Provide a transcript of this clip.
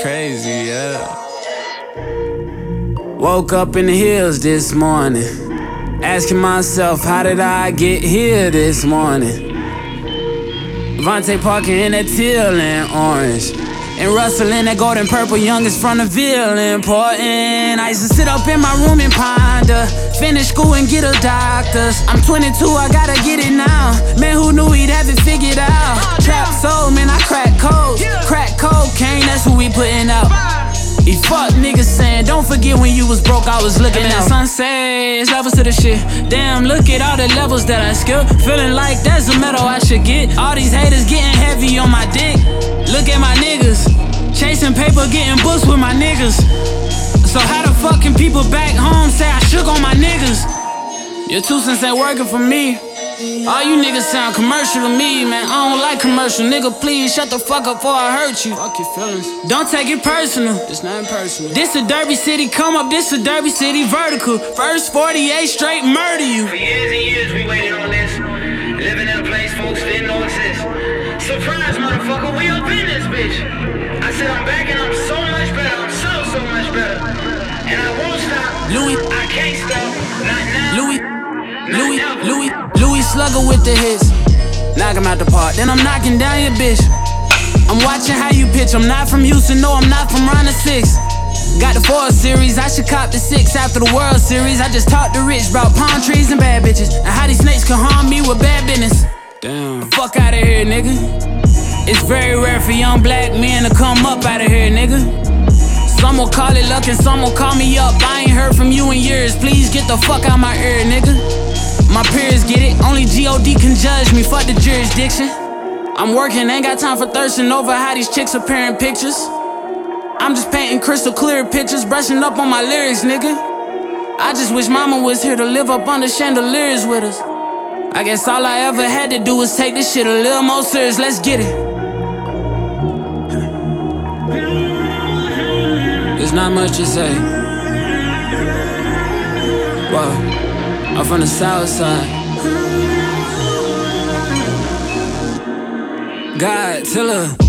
crazy, yeah. Woke up in the hills this morning, asking myself, how did I get here this morning? Vontae Parker in that teal and orange, and Russell in that golden purple, youngest from the Ville, important. I used to sit up in my room and ponder, finish school and get a doctor's. I'm 22, I gotta get it now. Man, who knew he'd have it figured out? Trap soul, man, I crack codes. Crack cocaine, that's what we putting out. These fuck niggas saying, don't forget when you was broke, I was looking out. Sunset, levels to the shit. Damn, look at all the levels that I skipped. Feeling like there's a medal I should get. All these haters getting heavy on my dick. Look at my niggas, chasing paper, getting books with my niggas. So how the fuck can people back home say I shook on my niggas? Your 2 cents ain't working for me. All you niggas sound commercial to me, man. I don't like commercial, nigga. Please shut the fuck up before I hurt you. Fuck your feelings. Don't take it personal. It's not personal. This a Derby City come up, this a Derby City vertical. First 48 straight murder you. For years and years we waited on this. Living in a place folks didn't know exist. Surprise, motherfucker, we up in this bitch. I said I'm back and I'm so much better. I'm so much better. And I won't stop. Louis, I can't stop. Not now. Louis Slugger with the hits. Knock him out the park, then I'm knocking down your bitch. I'm watching how you pitch. I'm not from Houston, no, I'm not from round the 6. Got the 4 series, I should cop the 6 after the World Series. I just talked to Rich about palm trees and bad bitches, and how these snakes can harm me with bad business. Damn. Fuck out of here, nigga. It's very rare for young black men to come up out of here, nigga. Some will call it luck and some will call me up. I ain't heard from you in years, please get the fuck out my ear, nigga. My peers get it, only G.O.D. can judge me, fuck the jurisdiction. I'm working, ain't got time for thirsting over how these chicks appear in pictures. I'm just painting crystal clear pictures, brushing up on my lyrics, nigga. I just wish mama was here to live up under chandeliers with us. I guess all I ever had to do was take this shit a little more serious, let's get it. There's not much to say. Whoa. I'm from the south side. Godzilla.